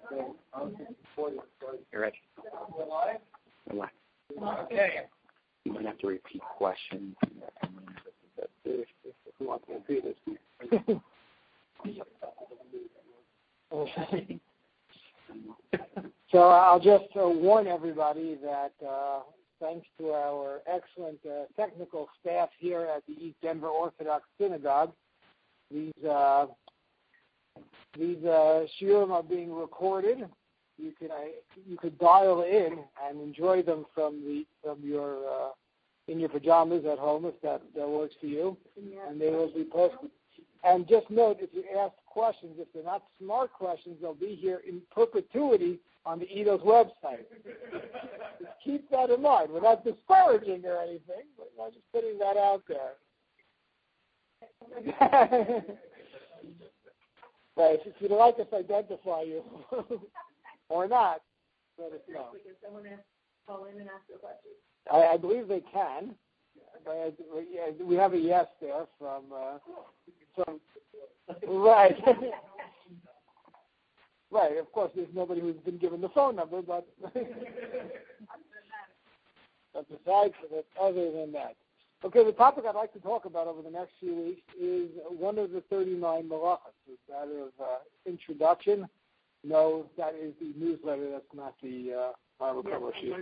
You're ready. Relax. Okay. You might have to repeat questions. Who wants to repeat it? So I'll just warn everybody that thanks to our excellent technical staff here at the East Denver Orthodox Synagogue, these shiurim are being recorded. You could dial in and enjoy them from your in your pajamas at home if that works for you, and they will be posted. And just note, if you ask questions, if they're not smart questions, they'll be here in perpetuity on the EDO's website. Just keep that in mind. We're not disparaging or anything, but I'm just putting that out there. Right, if you'd like us to identify you or not, let us know. Can someone call in and ask a question? I believe they can. We have a yes there from right. Right, of course, there's nobody who's been given the phone number, but besides that, other than that. Okay, the topic I'd like to talk about over the next few weeks is one of the 39 malachos. Is that of introduction? No, that is the newsletter. That's not the Bible cover sheet.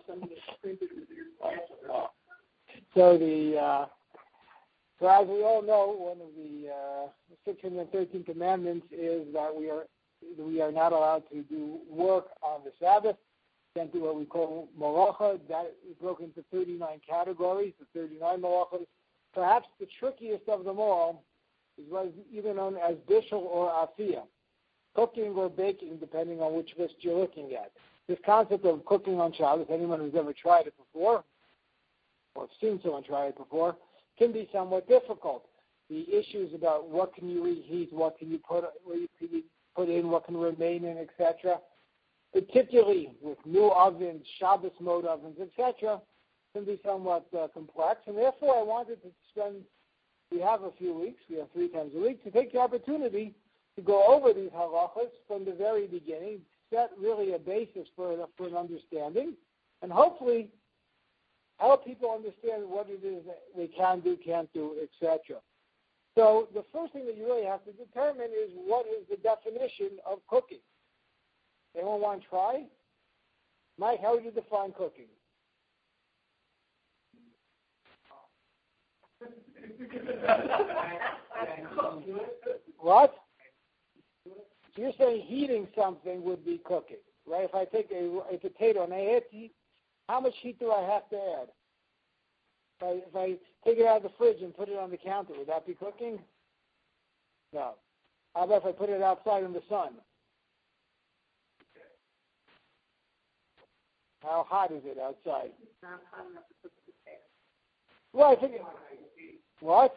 So as we all know, one of the 613 commandments is that we are not allowed to do work on the Sabbath. Can't do what we call malacha. That is broken into 39 categories, the 39 malachos. Perhaps the trickiest of them all is what is either known as bishul or afiyah, cooking or baking, depending on which list you're looking at. This concept of cooking on Shabbos, anyone who's ever tried it before, or seen someone try it before, can be somewhat difficult. The issues about what can you reheat, what can you put in, what can remain in, etc., particularly with new ovens, Shabbos mode ovens, etc., can be somewhat complex. And therefore, I wanted to we have a few weeks, we have 3 times a week, to take the opportunity to go over these halachas from the very beginning, set really a basis for an understanding, and hopefully help people understand what it is that they can do, can't do, etc. So the first thing that you really have to determine is what is the definition of cooking. Anyone want to try? Mike, how would you define cooking? What? So you're saying heating something would be cooking, right? If I take a potato and I hit heat, how much heat do I have to add? If I take it out of the fridge and put it on the counter, would that be cooking? No. How about if I put it outside in the sun? How hot is it outside? It's not hot enough to cook the potato. Well, I think what?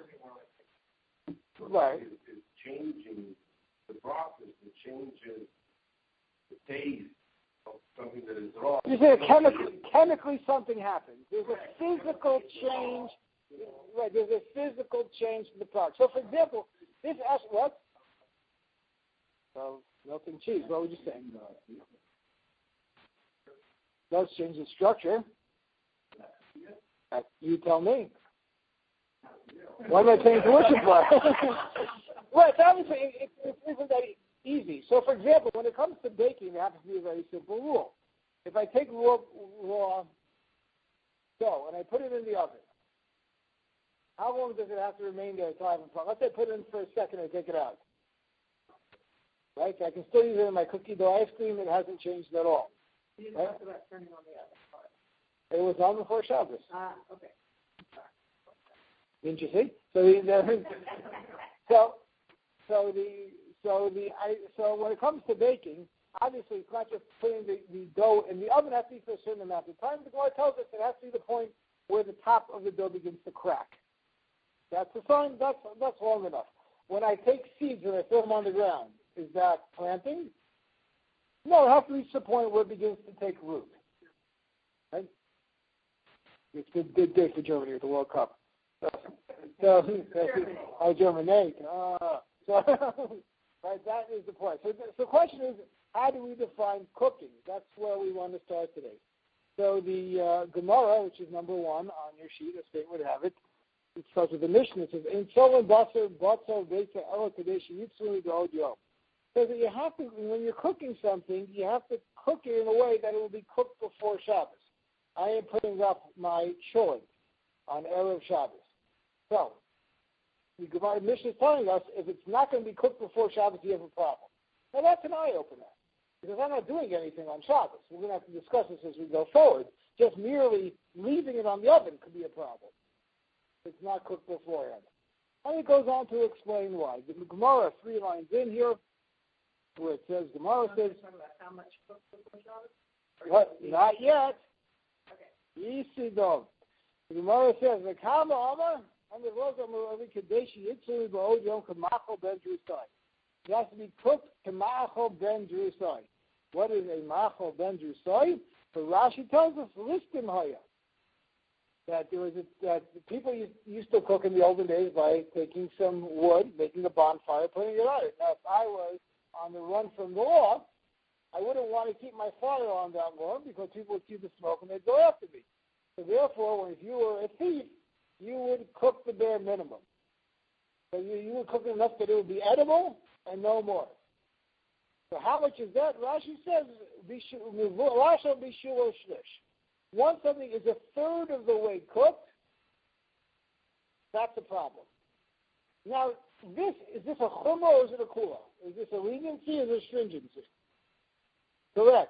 Right. It's changing the process. It changes the taste of something that is raw. You say chemically something happens. There's a physical change. Right. There's a physical change to the product. So, for example, this what? So, melting cheese. What would you say? Does change the structure. You tell me. Why am I paying tuition for? Right, obviously, it isn't that easy. So, for example, when it comes to baking, there happens to be a very simple rule. If I take raw dough and I put it in the oven, how long does it have to remain there until I have a problem? Let's say I put it in for a second and take it out. Right? So I can still use it in my cookie dough ice cream. It hasn't changed at all. You didn't talk about turning on the oven part. It was on before Shabbos. Okay. Didn't you see? So when it comes to baking, obviously it's not just putting the dough in the oven. It has to be for a certain amount of time. The Gemara tells us it has to be the point where the top of the dough begins to crack. That's a sign. That's long enough. When I take seeds and I throw them on the ground, is that planting? No, it has to reach the point where it begins to take root. Right? It's a good day for Germany with the World Cup. So Germany. So right, that is the point. So the question is, how do we define cooking? That's where we want to start today. So the Gemara, which is number 1 on your sheet, as State would have it, it starts with the Mishnah. It says, "In Solon Basar Batzel Beitza Ela Kadesh Yitzuri Be'od Yom." So that you have to, when you're cooking something, you have to cook it in a way that it will be cooked before Shabbos. I am putting up my showing on Erev Shabbos. So the Gemara Mishnah is telling us if it's not going to be cooked before Shabbos, you have a problem. Now that's an eye-opener, because I'm not doing anything on Shabbos. We're going to have to discuss this as we go forward. Just merely leaving it on the oven could be a problem. It's not cooked beforehand. And it goes on to explain why. The Gemara, 3 lines in here, where it says, Gemara says, how much cooked before Shabbos? what? Not yet. Okay. Easy dog. The Gemara says, the Kama Ama, and the Rosa Muravi Kadeshi Yitzuri Ba'od Yom Kamachol Ben Drusai. It has to be cooked Kamachol Ben Drusai. What is a Machol Ben Drusai? So Rashi tells us, Listim Haya. That there was that people used to cook in the olden days by taking some wood, making a bonfire, putting it on it. Now, if I was on the run from the law, I wouldn't want to keep my fire on that long because people would see the smoke and they'd go after me. So therefore, if you were a thief, you would cook the bare minimum. So you would cook enough that it would be edible and no more. So how much is that? Rashi says, Rashi Bishul Shlish. Once something is a third of the way cooked, that's a problem. Now, is this a chumrah or is it a kula? Is this a leniency or is it a stringency? Correct.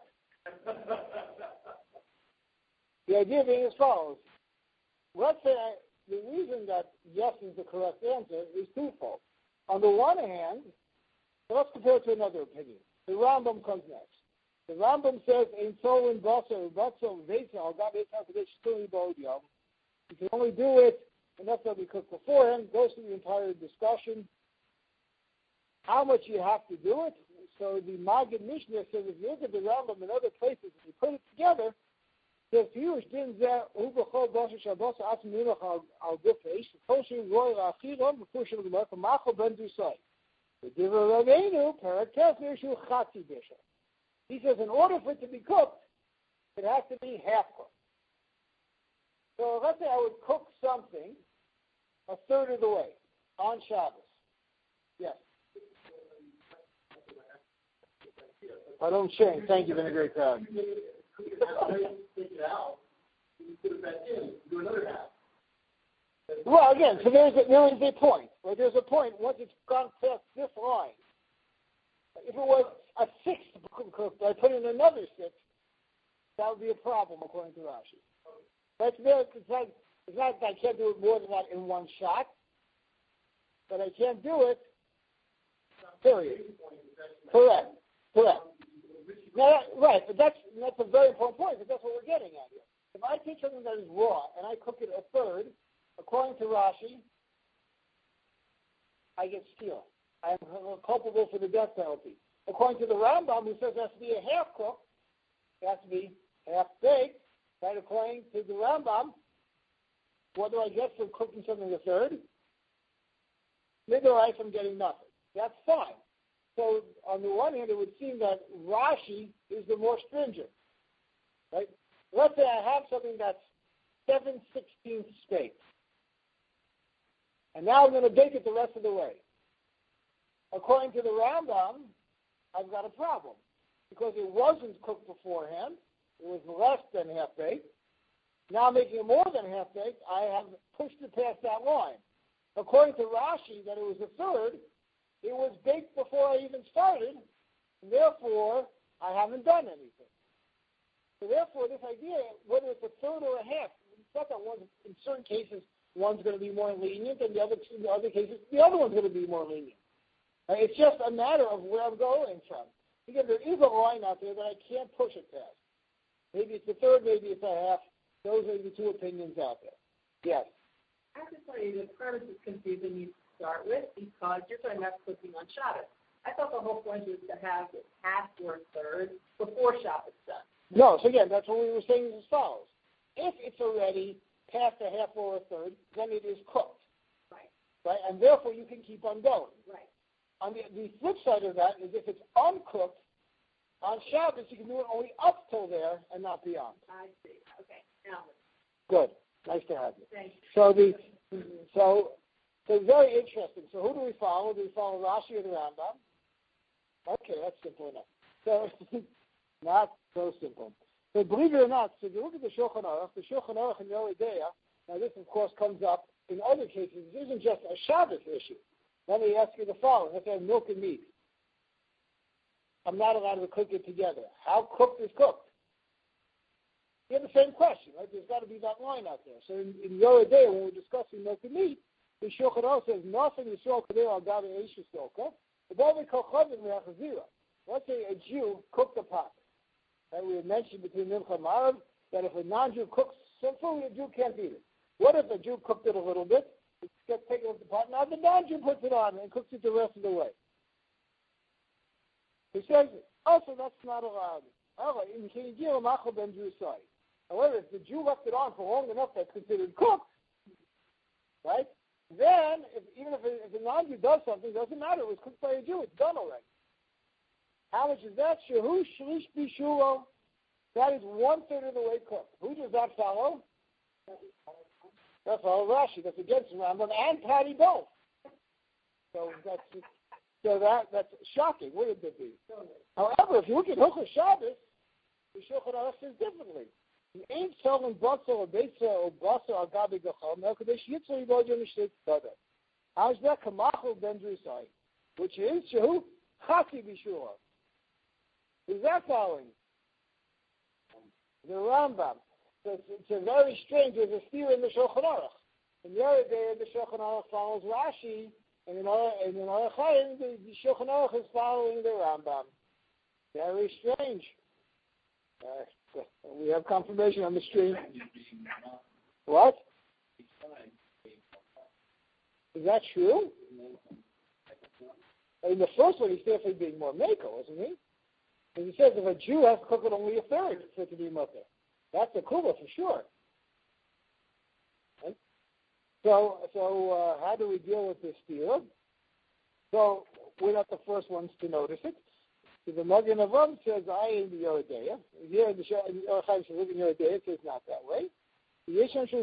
The idea being as follows. Let's say the reason that yes is the correct answer is twofold. On the one hand, let's compare it to another opinion. The Rambam comes next. The Rambam says, "Ein Solon Basar Batzel Veitza Al Gab Eitzah Kadesh Yitzuri Ba'od Yom." You can only do it enough that we cook beforehand. Goes through the entire discussion. How much you have to do it? So the Maggid Mishnah says, if you look at the Rambam in other places, if you put it together, says Pirush Din Zeh Ubachol Basar Shabbos Atzim Nimach Al Gufeish Kosher Roy La'Achilon B'Kushim L'Gemar Machol Ben Dusai. The Divrei Rabbeinu Perak Tef Yishu Chatzi Bishah. He says, in order for it to be cooked, it has to be half cooked. So let's say I would cook something a third of the way on Shabbos. Yes. I don't change. Thank you, been a great time. Well, again, so there is a point. Right? There's a point once it's gone past this line. If it was a sixth cooked, I put in another sixth, that would be a problem according to Rashi. That's it's not that I can't do it more than that in one shot, but I can't do it. Period. Correct. Now, right, but that's a very important point because that's what we're getting at here. If I take something that is raw and I cook it a third, according to Rashi, I get steal. I am culpable for the death penalty. According to the Rambam, who says it has to be a half cook, it has to be half baked, right? According to the Rambam, what do I get for cooking something a third? Midrai from getting nothing. That's fine. So on the one hand, it would seem that Rashi is the more stringent, right? Let's say I have something that's 7/16 baked, and now I'm going to bake it the rest of the way. According to the Rambam, I've got a problem because it wasn't cooked beforehand. It was less than half-baked. Now making it more than half-baked, I have pushed it past that line. According to Rashi, that it was a third, it was baked before I even started, and therefore I haven't done anything. So therefore, this idea, whether it's a third or a half, it's not that in certain cases, one's going to be more lenient, and in the other cases, the other one's going to be more lenient. It's just a matter of where I'm going from. Again, there is a line out there that I can't push it past. Maybe it's a third, maybe it's a half. Those are the two opinions out there. Yes? I have to tell you, the premise is confusing you to start with because you're talking about cooking on Shabbos. I thought the whole point was to have it half or a third before Shabbos done. No, so again, that's what we were saying as follows. If it's already past a half or a third, then it is cooked. Right? And therefore, you can keep on going. Right. On the flip side of that is if it's uncooked On Shabbos, you can do it only up till there and not beyond. I see. Okay. Now. Good. Nice to have you. Thanks. So very interesting. So who do we follow? Do we follow Rashi or the Rambam? Okay, that's simple enough. So not so simple. So believe it or not, so if you look at the Shulchan Aruch in Yoreh Deah, now this of course comes up in other cases. This isn't just a Shabbos issue. Let me ask you the following. Let's have milk and meat. I'm not allowed to cook it together. How cooked is cooked? You have the same question, right? There's got to be that line out there. So in Yoreh Deah, when we're discussing milk and meat, the Shulchan Aruch says, nothing is so clear on Gabi Eishes Soka. Let's say a Jew cooked a pot. And we had mentioned between Mincha and Marav that if a non-Jew cooks some food, a Jew can't eat it. What if a Jew cooked it a little bit? It gets taken off the pot. Now the non-Jew puts it on and cooks it the rest of the way. He says, also that's not allowed. However, if the Jew left it on for long enough, that's considered cooked, right? Then, even if a non-Jew does something, it doesn't matter. It was cooked by a Jew. It's done already. How much is that? Shehu shlish bishulo. That is 1/3 of the way cooked. Who does that follow? That follows Rashi. That's against Rambam and Patty both. So that's shocking. Wouldn't it be? However, if you look at Hilchos Shabbos, the Shulchan Aruch says differently. You ain't selling basar or beitza or basar or gabi gachal. Now, kadesh yitzur yivodim mishlik tada. How's that? Kamachol ben drusai, which is shehu chati bishua. Is that following? The Rambam. So it's a very strange. There's a steer in the Shulchan Aruch. In Yoreh Deah, the Shulchan Aruch follows Rashi, and in Orach Chaim, the Shulchan Aruch is following the Rambam. Very strange. We have confirmation on the stream. What? Is that true? In the first one, he's definitely being more mako, isn't he? And he says if a Jew has to cook it only 1/3 for it to be mutter. That's a kula for sure. Right? So how do we deal with this deal? So we're not the first ones to notice it. So the Magen Avraham says, I in the Yoreh Deah. Here in the Orach Chaim says, in Yoreh Deah, it says not that way. He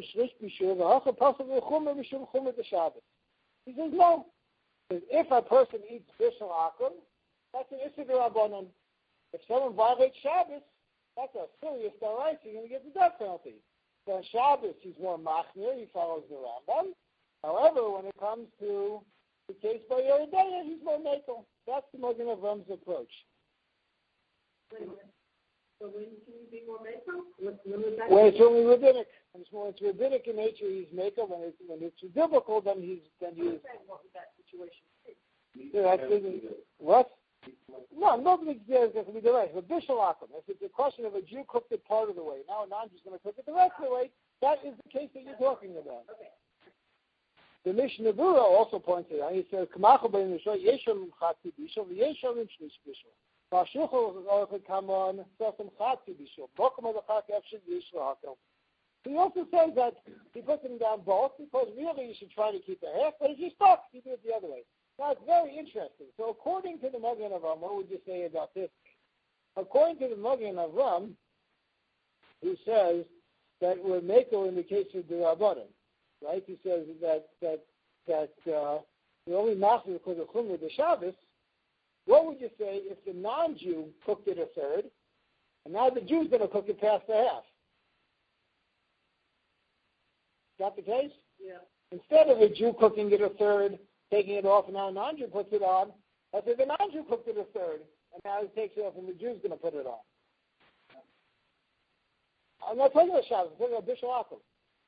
says, no. If a person eats bishul akum, that's an issur d'Rabbanan. If someone violates Shabbos, that's a serious daraisa. You're going to get the death penalty. So on Shabbos, he's more machmir. He follows the Rambam. However, when it comes to the case by Yoreh Deah, he's more makel. That's the Magen Avraham's approach. Wait a minute. So when can you be more makel? When it's only rabbinic. When it's rabbinic in nature, he's makel. When it's biblical, then he's. What would that situation be? Yeah, what? No, nobody cares if we do right. But bishul akum, if it's a question of a Jew cooked it part of the way, now a non-Jew's going to cook it the rest of the way, that is the case that you're talking about. Okay. The Mishnah Berurah also points it out. He says, "Kamachol ben Yisrael yesham chati bishul v'yesham shlish bishul." V'ashulchol orach kamon sasam chati bishul. Bokum adachak efshid yishlo hakel. He also says that he puts them down both because really you should try to keep a half, but if you're stuck, you do it the other way. Now it's very interesting. So according to the Magen Avraham, what would you say about this? According to the Magen Avraham, who says that we're makel in the case of the Rabbanan. Right? He says that the only master because of Chumrah the Shabbos. What would you say if the non-Jew cooked it 1/3, and now the Jew's going to cook it past the half? Is that the case? Yeah. Instead of a Jew cooking it 1/3, taking it off, and now a non-Jew puts it on, I said the non-Jew cooked it 1/3, and now he takes it off, and the Jew's going to put it on. I'm not talking about Shabbos. I'm talking about bishul akum.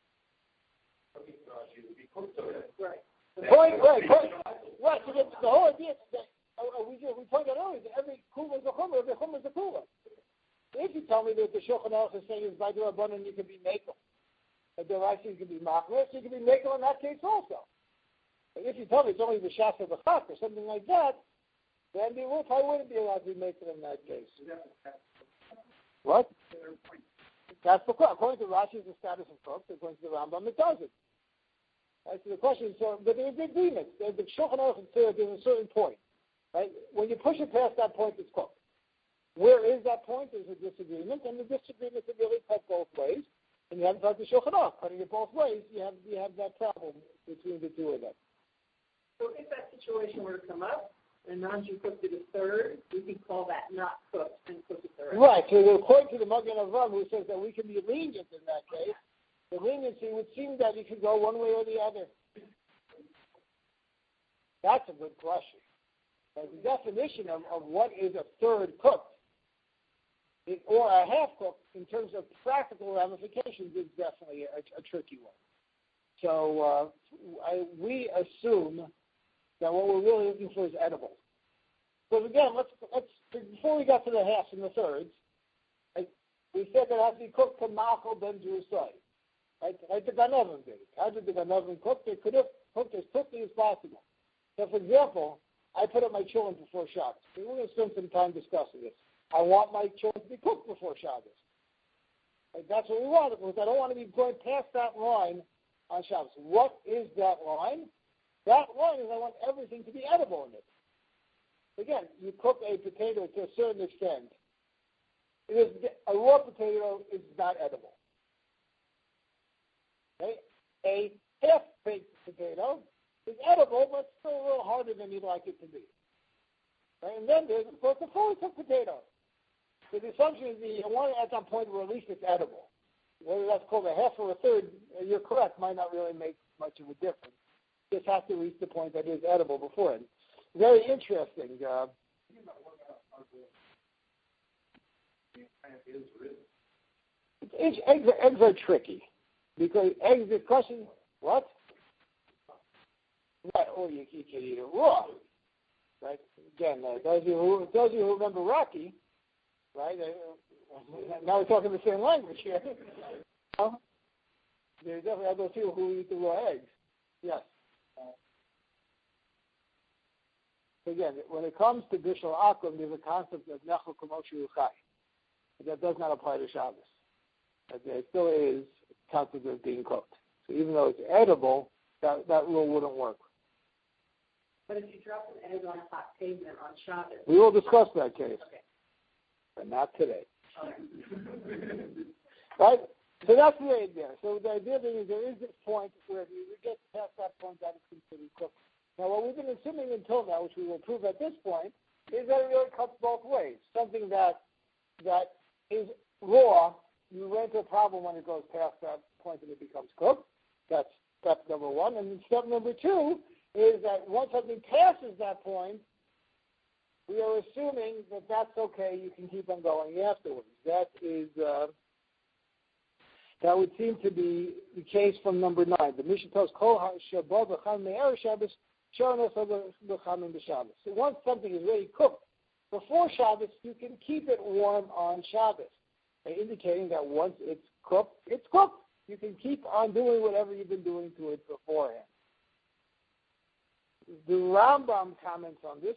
Right. The point, right. So the whole idea that we pointed out earlier that every kula is a chumrah, every chumrah is a kula. If you tell me that the Shulchan Aruch is saying is by the Rabbanan you can be makel, that the Rashi you can be machmir, so you can be makel in that case also. But if you tell me it's only the shas of the chak or something like that, then the wolf I wouldn't be allowed to be makel in that case. What? That's the question. According to Rashi, it's the status of cooked. According to the Rambam, it doesn't. Right, so the question is, but there's agreement. The Shulchan Aruch there's a certain point. Right? When you push it past that point, it's cooked. Where is that point? There's a disagreement, and the disagreement can really cut both ways. And you haven't talked to Shulchan Aruch. Cutting it both ways, you have that problem between the two of them. So if that situation were to come up, and non-Jew cooked it a third, we could call that not cooked and cook a third. Right. So according to the Magen Avraham, who says that we can be lenient in that case, the leniency would seem that you could go one way or the other. That's a good question. The definition of what is a third cooked or a half cooked in terms of practical ramifications is definitely a tricky one. So we assume that what we're really looking for is edible. Because again, let's before we got to the halves and the thirds, we said that it has to be cooked to Machal ben Jerusai. Like the Gan Oven did. How did the Gan Oven cook? They could have cooked as quickly as possible. So, for example, I put up my children before Shabbos. We're going to spend some time discussing this. I want my children to be cooked before Shabbos. That's what we want, because I don't want to be going past that line on Shabbos. What is that line? That line is I want everything to be edible in it. Again, you cook a potato to a certain extent. A raw potato is not edible. Okay? A half-baked potato is edible, but still a little harder than you'd like it to be. Right? And then there's, of course, the fully cooked potato. So the assumption is that you want it at that point where at least it's edible. Whether that's called a half or a third, you're correct, might not really make much of a difference. Just have to reach the point that is edible beforehand. Very interesting. Eggs are tricky because eggs. The question, what? Right. Oh, you can eat it raw. Right. Again, those of you who remember Rocky, right? Now we're talking the same language here. There definitely are those people who eat the raw eggs. Yes. Again, when it comes to Bishul Akum, there's a concept of Nechel Kamoshu Uchai. That does not apply to Shabbos. There still is a concept of being cooked. So even though it's edible, that rule wouldn't work. But if you drop an egg on a hot pavement on Shabbos... We will discuss that case. Okay. But not today. Okay. Right? So that's the idea. So the idea is there is this point where if you get past that point, that is considered cooked. Now, what we've been assuming until now, which we will prove at this point, is that it really cuts both ways. Something that is raw, you run into a problem when it goes past that point and it becomes cooked. That's step number one. And step number two is that once something passes that point, we are assuming that that's okay. You can keep on going afterwards. That would seem to be the case from number 9. The Mishnah tells Kol Shabbat v'cham me'er Shabbos. So once something is already cooked before Shabbos, you can keep it warm on Shabbos, indicating that once it's cooked, it's cooked. You can keep on doing whatever you've been doing to it beforehand. The Rambam comments on this.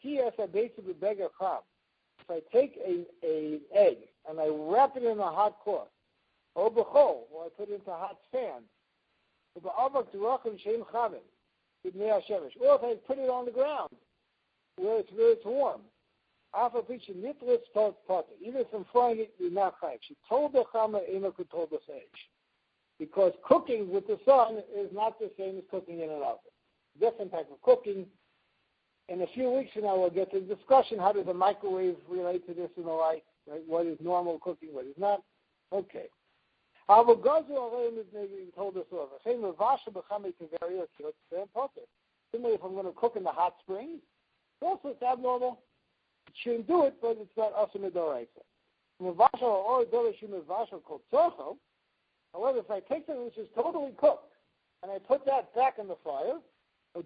If I take an egg and I wrap it in a hot cloth, or I put it into a hot sand, or if I put it on the ground where it's warm, even from frying it, you're not chayiv. She told the chama eno could told the sage, because cooking with the sun is not the same as cooking in an oven. Different type of cooking. In a few weeks from now, we'll get to the discussion: how does the microwave relate to this and the like? Right? What is normal cooking? What is not? Okay. Similarly, if I'm going to cook in the hot springs, also it's abnormal. It shouldn't do it, but it's not also midoraisa. However, if I take something which is totally cooked and I put that back in the fire, the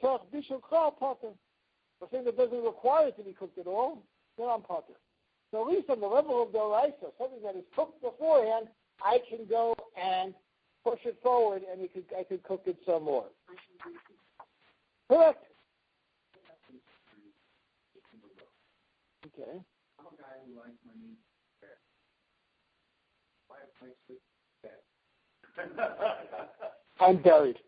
thing that doesn't require it to be cooked at all, then I'm potter. So at least on the level of doraisa, something that is cooked beforehand, I can go and push it forward, and I could cook it some more. Correct. Okay. I'm a guy who likes my meat fair. My place is fair. I'm buried.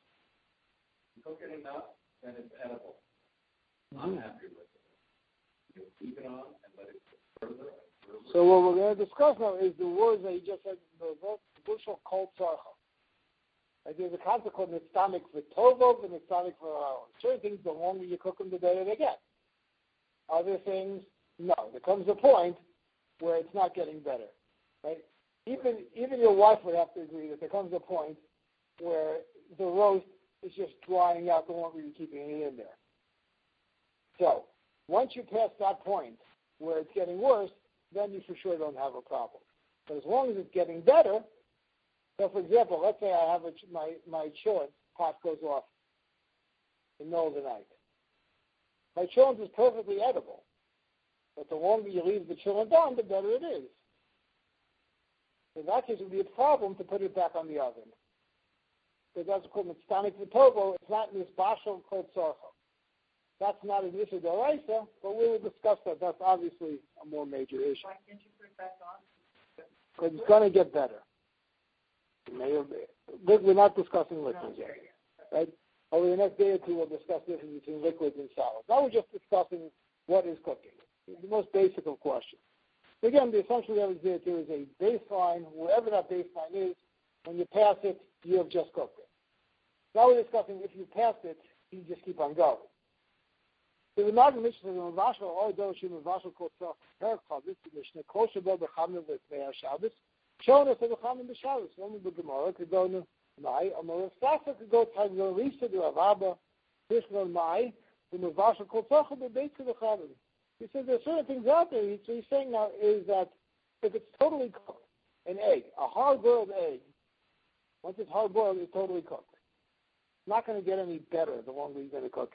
You cook it enough, then it's edible. I'm happy with it. leave it on and let it go further and further? So what we're going to discuss now is the words that he just said, the bushel called tzarcha. Like there's a concept called nitztamik for tovov and nitztamik for ra'ah. Certain things, the longer you cook them, the better they get. Other things, no. There comes a point where it's not getting better, right? Even your wife would have to agree that there comes a point where the roast is just drying out the longer you're keeping it in there. So once you pass that point where it's getting worse, then you for sure don't have a problem. But as long as it's getting better, so for example, let's say I have my chillin pot goes off in the middle of the night. My chillin is perfectly edible, but the longer you leave the chillin on, the better it is. In that case, it would be a problem to put it back on the oven. Because that's called nitztamik v'tovo. It's not nisbashal called tzarcha. That's not an issue d'oraisa, but we will discuss that. That's obviously a more major issue. Why can't you put it back on? Because it's going to get better. We're not discussing liquids yet, right? Over the next day or two, we'll discuss the difference between liquids and solids. Now we're just discussing what is cooking. The most basic of questions. Again, the assumption we have is that there is a baseline. Wherever that baseline is, when you pass it, you have just cooked it. Now we're discussing if you pass it, you just keep on going. So the Magen Mishnah says, "Mevashal or doshim mevashal kol tzach perkal." This is Mishnah kosher bo b'chamin v'tzmei Shabbos. Shona said b'chamin b'Shabbos. Only b'Gemara could go to Mai. Amar Sasa could go to Lisa to Avaba. Tishnon Mai. The mevashal kol tzach b'beit to the chamin. He says there are certain things out there. So he's saying now is that if it's totally cooked, an egg, a hard-boiled egg, once it's hard-boiled, it's totally cooked. It's not going to get any better the longer you're going to cook.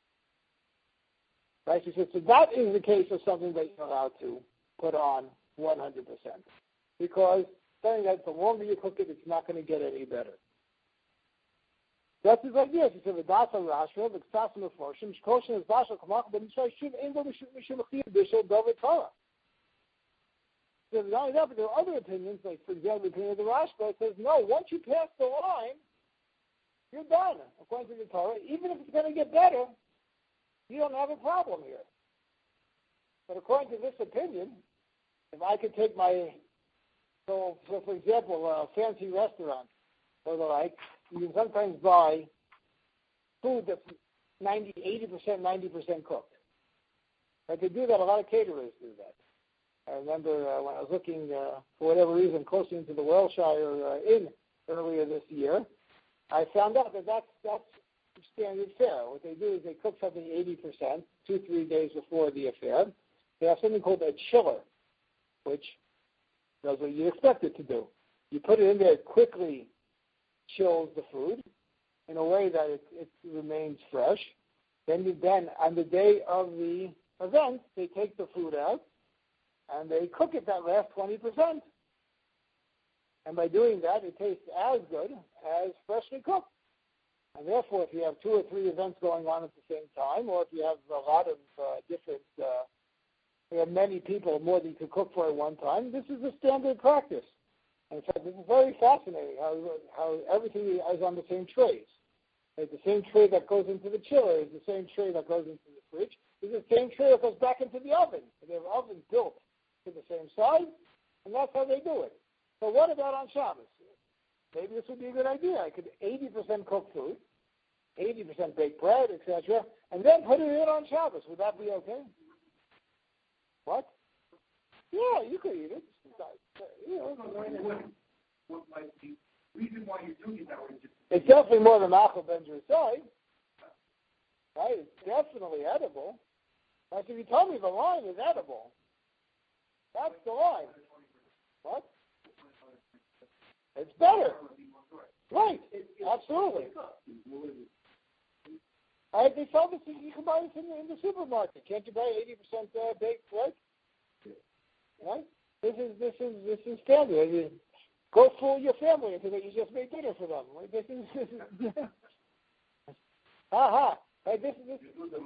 Right? He says, so that is the case of something that you're allowed to put on 100%. Because saying that the longer you cook it, it's not going to get any better. That's his idea. He said, "V'dasa Rashba, v'ksasim u'forshim, shkoshin is bashal kamach, but Yisrael shiv ein bo mishum achiyah bishul davar Torah." So not only that, but there are other opinions, like for example, the opinion of the Rashba says, no, once you pass the line, you're done. According to the Torah, even if it's going to get better, you don't have a problem here. But according to this opinion, if I could take so for example, a fancy restaurant or the like, you can sometimes buy food that's 80%, 90% cooked. But they do that, a lot of caterers do that. I remember when I was looking, for whatever reason, closer into the Wellshire Inn earlier this year, I found out that that's standard fare. What they do is they cook something 80%, 2-3 days before the affair. They have something called a chiller, which does what you expect it to do. You put it in there, it quickly chills the food in a way that it remains fresh. Then on the day of the event, they take the food out and they cook it that last 20%. And by doing that, it tastes as good as freshly cooked. And therefore, if you have 2 or 3 events going on at the same time, or if you have a lot of different, you have many people, more than you could cook for at one time, this is a standard practice. And in fact, this is very fascinating how everything is on the same trays. Like the same tray that goes into the chiller is the same tray that goes into the fridge. It's the same tray that goes back into the oven. They have ovens built to the same size, and that's how they do it. So what about on Shabbos? Maybe this would be a good idea. I could 80% cook food, 80% baked bread, etc., and then put it in on Shabbos. Would that be okay? What? Yeah, you could eat it. What might be the reason why you're doing it that way? It's definitely more than Machal Ben Drusai. Right? It's definitely edible. Like if you told me the line is edible, that's the line. What? It's better. Right. Absolutely. They sell this. You can buy this in the supermarket. Can't you buy 80% baked bread? Right. This is standard. Go fool your family into that you just made dinner for them. Right? This is. Aha. Right. This is.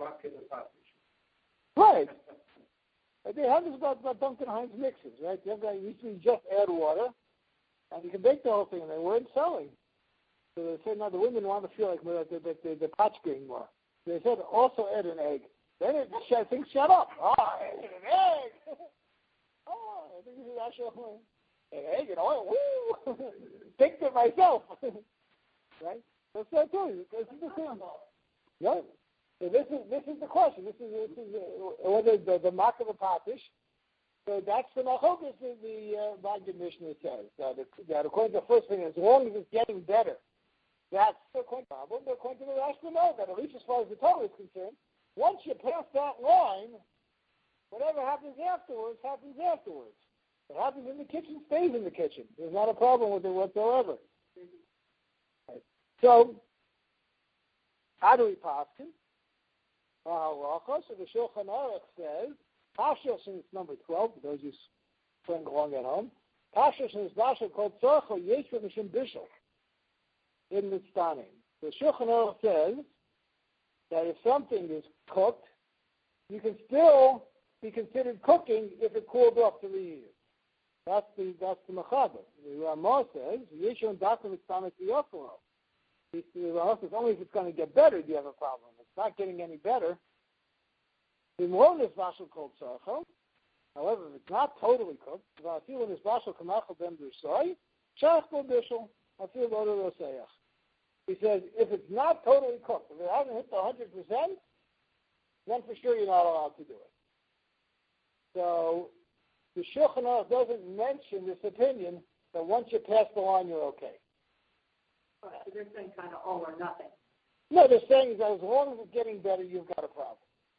Right. They have this about Duncan Hines mixes, right? You usually just add water, and you can bake the whole thing. And they weren't selling. So they said, now the women want to feel like the pot's getting more. They said, also add an egg. Then things shut up. Oh, I ate an egg. Oh, I think this is actually an egg and oil. Woo! Think to myself. Right? That's what I told you. This is the thing. Right? So this is the question. This is whether the mark of a patish. So that's the machokas the Magid Mishnah says that according to the first thing, as long as it's getting better, that's the problem. But according to the Rashba, no, that at least as far as the Torah is concerned, once you pass that line, whatever happens afterwards happens afterwards. What happens in the kitchen stays in the kitchen. There's not a problem with it whatsoever. Right. So, how do we pass it? So the Shulchan Aruch says, Kasher, since number 12, for those who's playing along at home, Kasher, since Basha called Tzorcho, Yeshua Mishim Bishul, in Mitztanim. The Shulchan Aruch says that if something is cooked, you can still be considered cooking if it cooled off to reheat it. That's the Mechaber. The Ramah says, Yeshua Dakim Mitztanim Yofuro. The Ramah says, only if it's going to get better do you have a problem. If it's not getting any better, however, if it's not totally cooked, he says, if it's not totally cooked, if it hasn't hit the 100%, then for sure you're not allowed to do it. So the Shulchan Aruch doesn't mention this opinion that once you pass the line, you're okay. Okay, so they're saying kind of all or nothing. No, they're saying that as long as it's getting better, you've got a problem.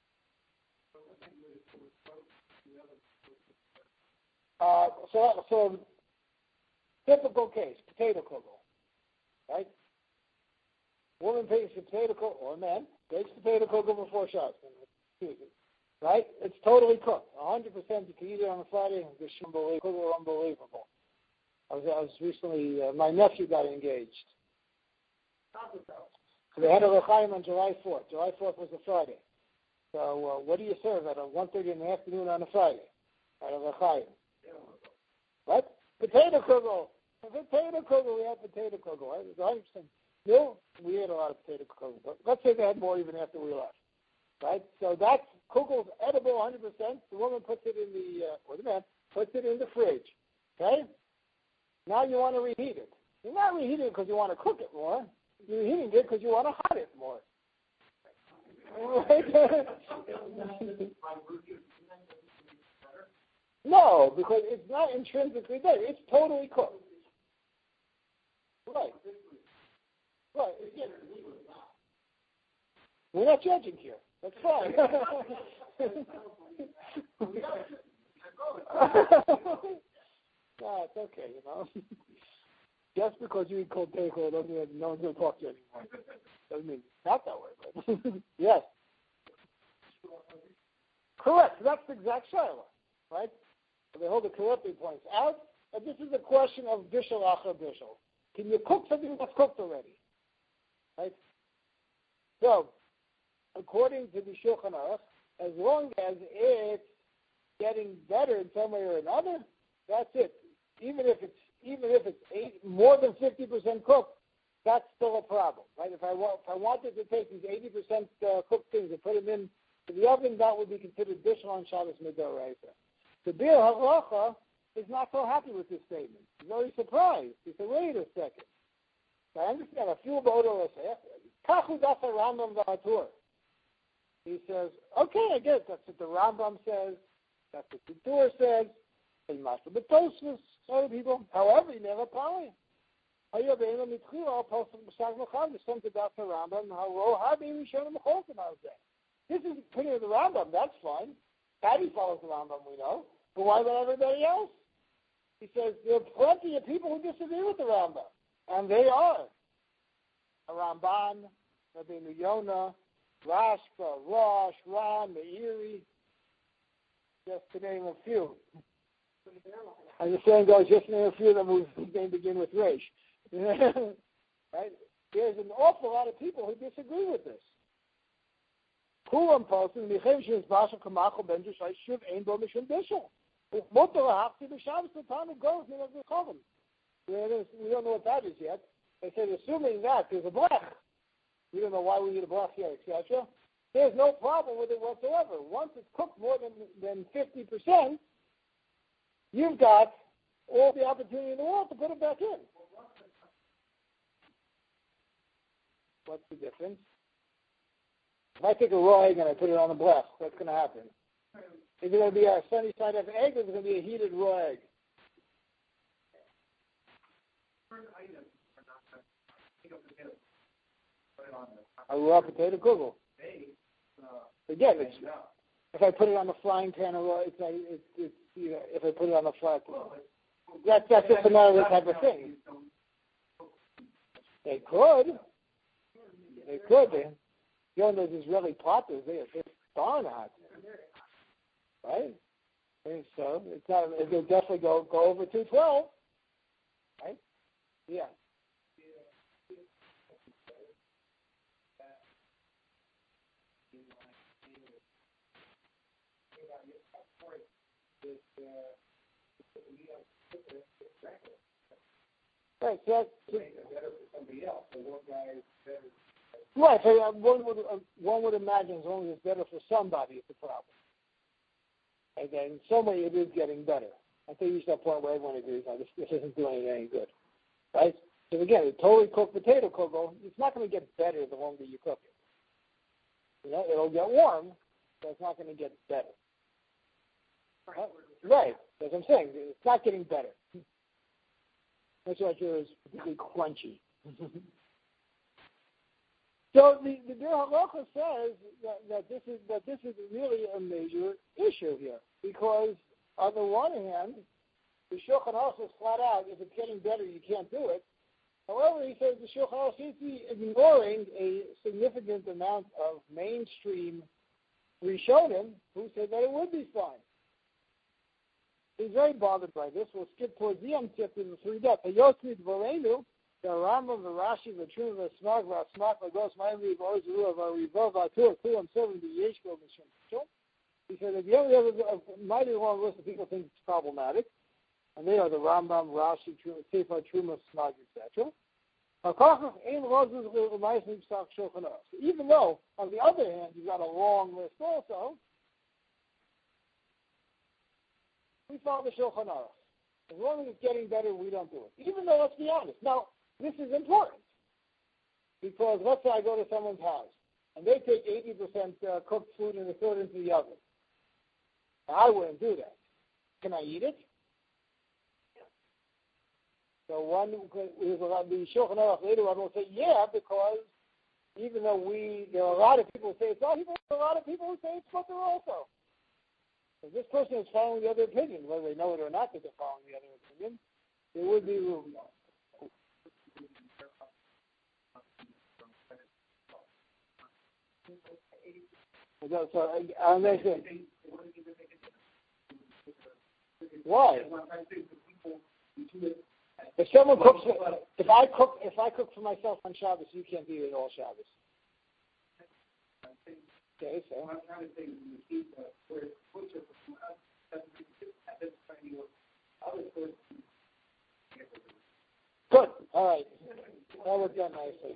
So typical case, potato kugel, right? Woman takes a potato kugel, or man takes potato kugel before Shabbos, right? It's totally cooked, 100%. You can eat it on a Friday. It's unbelievable. I was recently, my nephew got engaged. So they had a L'chaim on July 4th. July 4th was a Friday. So what do you serve at 1:30 in the afternoon on a Friday? At a L'chaim. What? Potato kugel. Potato kugel. We had potato kugel. Right? It was 100%. No, we ate a lot of potato kugel. But let's say they had more even after we left. Right? So that's kugel's edible 100%. The woman puts it in or the man puts it in the fridge. Okay? Now you want to reheat it. You're not reheating it because you want to cook it more. You're reheating it because you want to hot it more. No, because it's not intrinsically better. It's totally cooked. Right. Right. We're not judging here. That's fine. No, it's okay, you know. Just because you eat cold potato doesn't mean no one's going to talk to you anymore. Doesn't mean it's not that way, but yes. Correct. That's the exact shiloh, right? So they hold the correctly points out. And this is a question of bishul achar bishul. Can you cook something that's cooked already? Right? So, according to the Shulchan Aruch, as long as it's getting better in some way or another, that's it. Even if it's more than 50% cooked, that's still a problem, right? If I wanted to take these 80% cooked things and put them in the oven, that would be considered bishul on Shabbos midoraisa. The Bir Halacha is not so happy with this statement. He's very surprised. He said, wait a second. I understand. A few bodo kachu dasa Rambam v'Atur. He says, okay, I get it. That's what the Rambam says. That's what the Tur says. But Tosfos, other people, however, you never probably. This is the opinion of the Rambam. That's fine. Patty follows the Rambam, we know. But why about everybody else? He says there are plenty of people who disagree with the Rambam. And they are. Ramban, Rabbeinu Yonah, Rashba, Rosh, Ran, Meiri, just to name a few. And the saying goes, just to name a few of them whose name begin with Resh. Right? There's an awful lot of people who disagree with this. Kulam posting Michem Basha Kamachel Benjish Shuv Ein Bo Mishum Bishul. Motor Hafti B'Shabbos the time of goes in the Chovim. We don't know what that is yet. They said, assuming that there's a blech. We don't know why we need a blech here, etc. there's no problem with it whatsoever. Once it's cooked more than 50%, you've got all the opportunity in the world to put it back in. What's the difference? If I take a raw egg and I put it on the blast, what's going to happen? Is it going to be a sunny side up egg, or is it going to be a heated raw egg? A raw potato kugel. Again, if I put it on the frying pan, or if I put it on the flat, that's just another type of thing. They could. You know, those Israeli potters, they're darn hot, right? And so it's not. It'll definitely go over 212, right? Yeah. Right, so that's better for somebody else. So one guy is better. Right, so one would imagine as long as it's better for somebody, it's a problem. And then in some way it is getting better. I think you reach that point where everyone agrees, this isn't doing any good, right? So again, a totally cooked potato kugel, it's not going to get better the longer you cook it. You know, it'll get warm, but it's not going to get better. Right, that's what I'm saying. It's not getting better. That's why it's particularly crunchy. So the Bir Halacha says that this is really a major issue here, because on the one hand, the Shulchan Aruch says flat out, if it's getting better, you can't do it. However, he says the Shulchan Aruch seems to be ignoring a significant amount of mainstream Rishonim who said that it would be fine. He's very bothered by this. We'll skip towards the end tip in the three depths. Hayosmid Volenu, the Rambam, the Rashi, the Truma, the Smag, the Smag, the Gos, my Riv, Ozu, of our Rivov, Atur, Kulam, 70, Yeshko, Mishim. He said that the only other mighty long list of people think it's problematic, and they are the Rambam, Rashi, Sefer, Truma, Smag, etc. Even though, on the other hand, you've got a long list also, we follow the Shulchan Aruch. As long as it's getting better, we don't do it. Even though, let's be honest. Now, this is important, because let's say I go to someone's house, and they take 80% cooked food and they throw it into the oven. Now, I wouldn't do that. Can I eat it? So the Shulchan Aruch later on will say, yeah, because even though there are a lot of people who say it's not, there are a lot of people who say it's butter also. So this person is following the other opinion, whether they know it or not that they're following the other opinion, there would be room. So I'm saying, why? If someone cooks, if I cook for myself on Shabbos, you can't eat it all Shabbos. Okay, so. Good. All right. That was done nicely.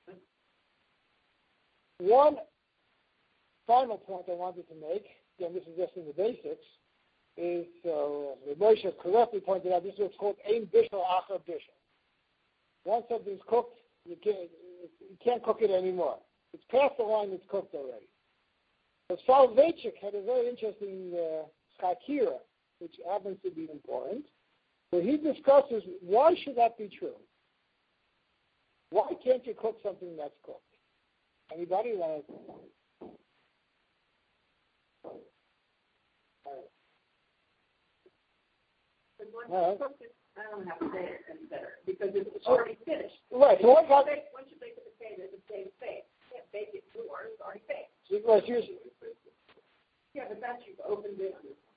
One final point I wanted to make, again, this is just in the basics, is Moshe correctly pointed out this is what's called ein bishul achar bishul. Once something's cooked, you can't cook it anymore. It's past the line that's cooked already. So Soloveitchik had a very interesting chakira, which happens to be important, where he discusses why should that be true? Why can't you cook something that's cooked? Anybody want to? I don't have to say it any better because it's already finished. Right. So once you bake the potato, it's the same thing. You can't bake it more; it's already baked. Yeah, but that's you've opened it.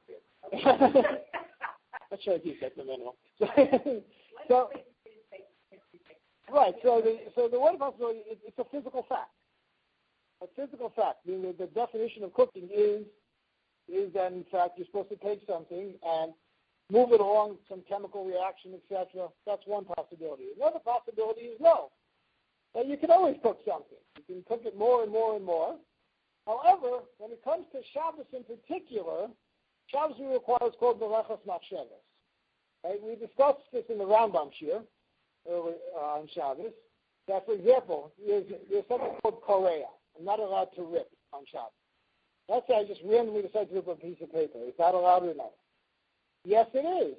That's right. You set the minimum. So right. So the one possibility it's a physical fact. A physical fact. I mean, the definition of cooking is that in fact you're supposed to take something and move it along some chemical reaction, etc. That's one possibility. Another possibility is no. Now, you can always cook something. You can cook it more and more and more, However, when it comes to Shabbos in particular, Shabbos we require what's called Melechas Machshavos. Right? We discussed this in the Rambam Shir on Shabbos. That, for example, there's something called Korea. I'm not allowed to rip on Shabbos. Let's say I just randomly decide to rip a piece of paper. Is that allowed or not? Yes, it is.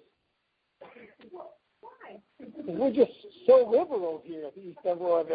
Why? We're just so liberal here at the East End World.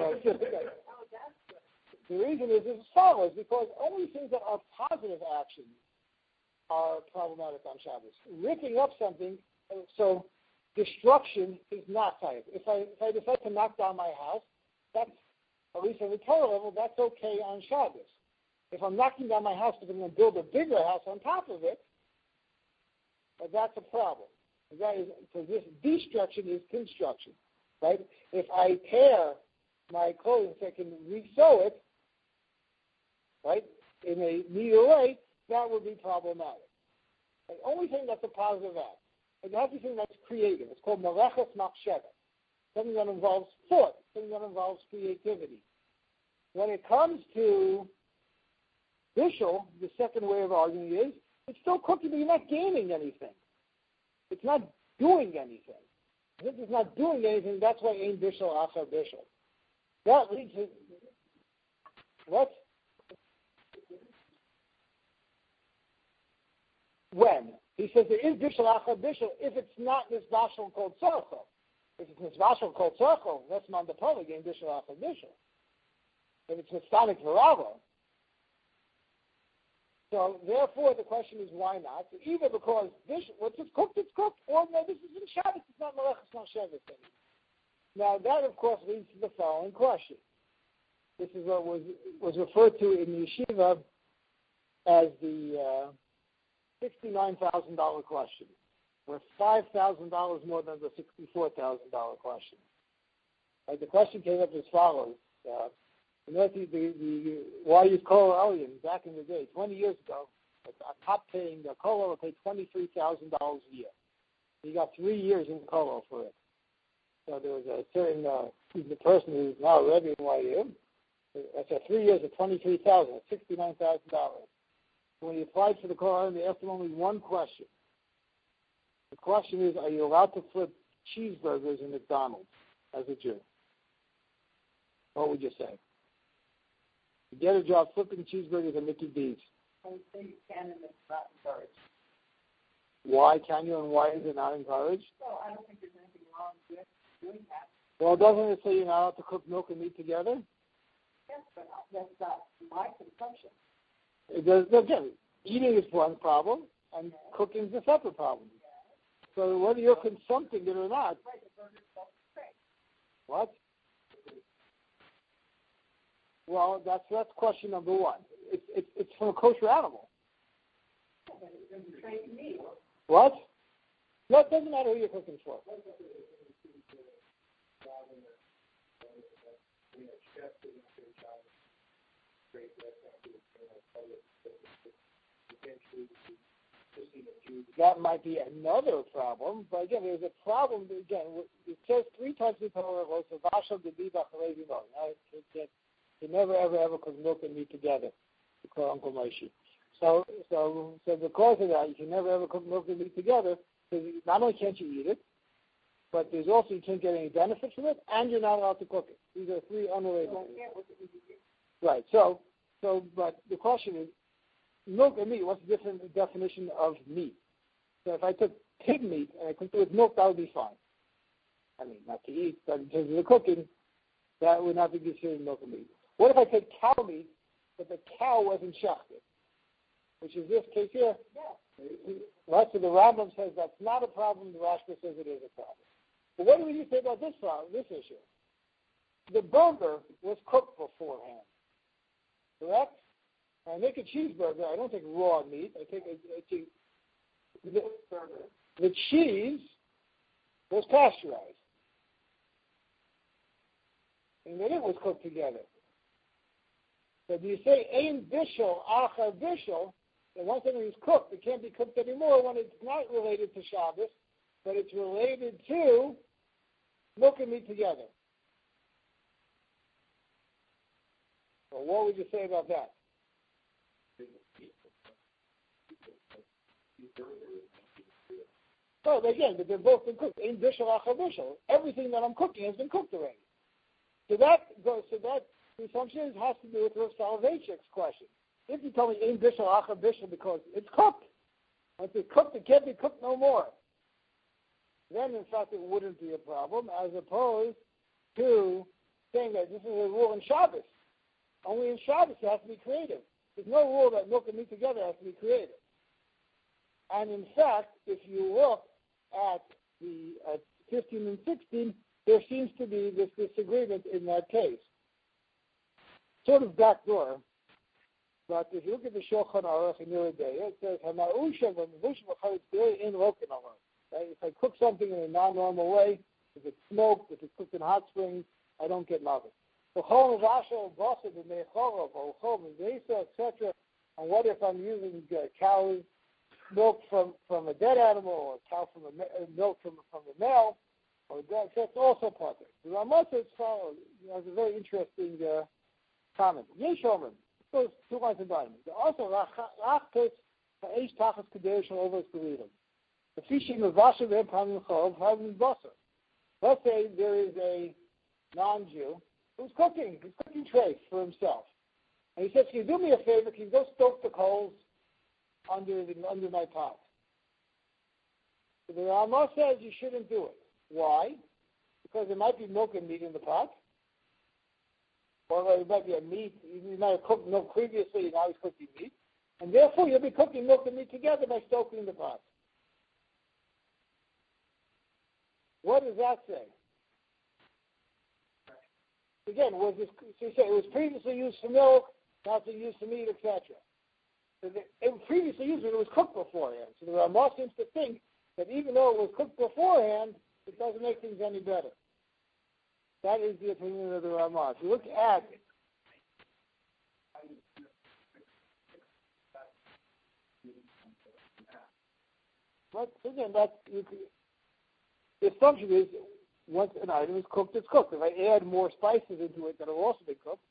The reason is as follows, because only things that are positive actions are problematic on Shabbos. Ripping up something, so destruction is not type. If I decide to knock down my house, that's, at least at the Torah level, that's okay on Shabbos. If I'm knocking down my house because I'm going to build a bigger house on top of it, that's a problem. That is, because this destruction is construction, right? If I tear my clothing so I can re-sew it, right, in a neater way, that would be problematic. The only thing that's a positive act, and that's the thing that's creative. It's called Melechas Machshavos, something that involves thought, something that involves creativity. When it comes to Bishul, the second way of arguing is, it's still cooking, but you're not gaining anything. It's not doing anything. Since it's not doing anything, that's why Ein Bishul Achar Bishul. That leads to what? When? He says there is Bishul Achar Bishul if it's not this Bashal called Tzarcho. If it's this Bashal called Tzarcho, that's Mandapoli, Ein Bishul Achar Bishul. If it's Mistanic Varava. So, therefore, the question is why not? Either because once it's cooked, or no, this is in Shabbos, it's not Melechas Machshavos anymore. Now, that, of course, leads to the following question. This is what was referred to in the yeshiva as the $69,000 question, worth $5,000 more than the $64,000 question. Right, the question came up as follows. Why use Kol Elyon back in the day, 20 years ago, a top paying, the Kol paid $23,000 a year. He got 3 years in Kol for it. So there was a certain the person who's now a Rebbe in YU. I said 3 years at $23,000, $69,000. When he applied for the Kol Elyon, they asked him only one question. The question is, are you allowed to flip cheeseburgers in McDonald's as a Jew? What would you say? You get a job flipping cheeseburgers at Mickey D's. I would say you can and it's not encouraged. Why can you and why is it not encouraged? Well, I don't think there's anything wrong with doing that. Well, doesn't it say you're not allowed to cook milk and meat together? Yes, but that's not my consumption. It does, again, eating is one problem and cooking is a separate problem. So whether you're consuming it or not. Right, the burger's self-constrained. What? Well, that's question number one. It's from a kosher animal. What? No, it doesn't matter who you're cooking for. That might be another problem, but again, there's a problem. Again, it says 3 times in the Torah, you never, ever cook milk and meat together, to call Uncle Moshe. So because of that, you can never, ever cook milk and meat together, because not only can't you eat it, but there's also you can't get any benefit from it, and you're not allowed to cook it. These are 3 unrelated things. Right, but the question is, milk and meat, what's the different definition of meat? So if I took pig meat and I cooked it with milk, that would be fine. I mean, not to eat, but in terms of the cooking, that would not be considered milk and meat. What if I take cow meat, but the cow wasn't shechted? Which is this case here. Yeah. Right, so the Rambam says that's not a problem. The Rashba says it is a problem. But what do we say about this problem, this issue? The burger was cooked beforehand. Correct? When I make a cheeseburger, I don't take raw meat. I take the cheese was pasteurized. And then it was cooked together. So do you say Ein Bishul Achar Bishul? And once everything's cooked, it can't be cooked anymore when it's not related to Shabbos, but it's related to milk and meat together. Well, what would you say about that? So again, they've both been cooked. Ein bishul achar bishul. Everything that I'm cooking has been cooked already. So that the assumption has to do with Rav Soloveitchik's question. If you tell me ein bishul achar bishul because it's cooked, once it's cooked, it can't be cooked no more. Then, in fact, it wouldn't be a problem, as opposed to saying that this is a rule in Shabbos. Only in Shabbos it has to be creative. There's no rule that milk and meat together has to be creative. And in fact, if you look at the 15 and 16, there seems to be this disagreement in that case. Sort of backdoor, but if you look at the Shulchan Aruch in Yoreh De'ah, it says, if I cook something in a non-normal way, if it's smoked, if it's cooked in hot springs, I don't get nothing. Etc. And what if I'm using cow's milk from a dead animal, or cow from milk from a male, or that? That's also part of it. The Ramah has a very interesting comment. Yeshomim, goes 2 lines in volume. Also, rachtos ha'esh tachas kadesh over his believing. The fishing of vasher ve'pamim chov having basar. Let's say there is a non-Jew who's cooking trays for himself. And he says, can you do me a favor? Can you go stoke the coals under my pot? So the Ramah says you shouldn't do it. Why? Because there might be milk and meat in the pot. Or it might be a meat. You might have cooked milk previously, and now he's cooking meat. And therefore, you'll be cooking milk and meat together by stoking the pot. What does that say? Again, so you say it was previously used for milk, now it's used for meat, etc. So it was previously used when it was cooked beforehand. So the Ramah seems to think that even though it was cooked beforehand, it doesn't make things any better. That is the opinion of the Ramah. If you look at but again, the assumption is once an item is cooked, it's cooked. If I add more spices into it that have also been cooked,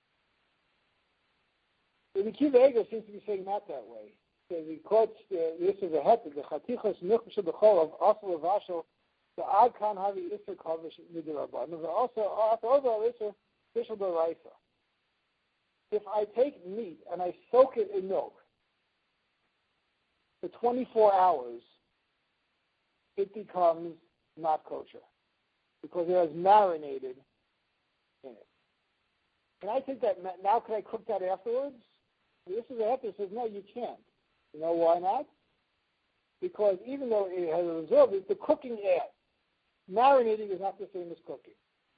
the Akiva Eiger seems to be saying not that way. So he quotes this is a heter, the chatichos nichus b'chol of asal avashel, the ad kan havi iser kavish midirabban. Also over iser bishul b'raisa. If I take meat and I soak it in milk for 24 hours, it becomes not kosher because it has marinated in it. Can I take that now? Can I cook that afterwards? This is a heter that says no, you can't. You know why not? Because even though it has absorbed it, the cooking adds. Marinating is not the same as cooking.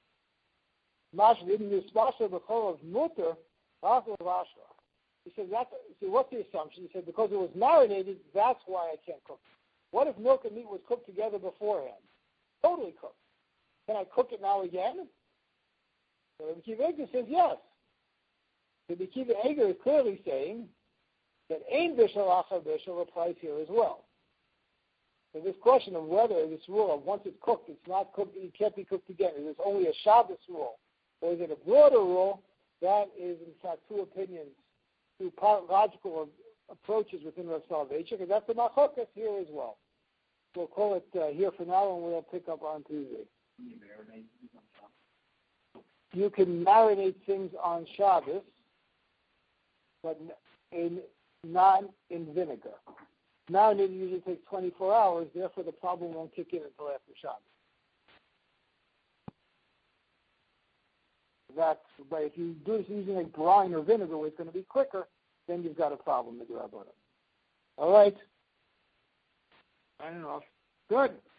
He said, what's the assumption? He said, because it was marinated, that's why I can't cook it. What if milk and meat was cooked together beforehand? Totally cooked. Can I cook it now again? So the Akiva Eiger says yes. The Akiva Eiger is clearly saying that ein bishul achar bishul applies here as well. So this question of whether this rule of once it's cooked, it's not cooked, it can't be cooked again, is it only a Shabbos rule, or is it a broader rule? That is, in fact, 2 opinions, 2 logical approaches within Rav Soloveitchik, and that's the machokas here as well. We'll call it here for now, and we'll pick up on Tuesday. You can marinate things on Shabbos, but not in vinegar. Marinating usually takes 24 hours, therefore the problem won't kick in until after Shabbos. But if you do this using like brine or vinegar, where it's going to be quicker, then you've got a problem with your Rabbanan. All right. I don't know. Good.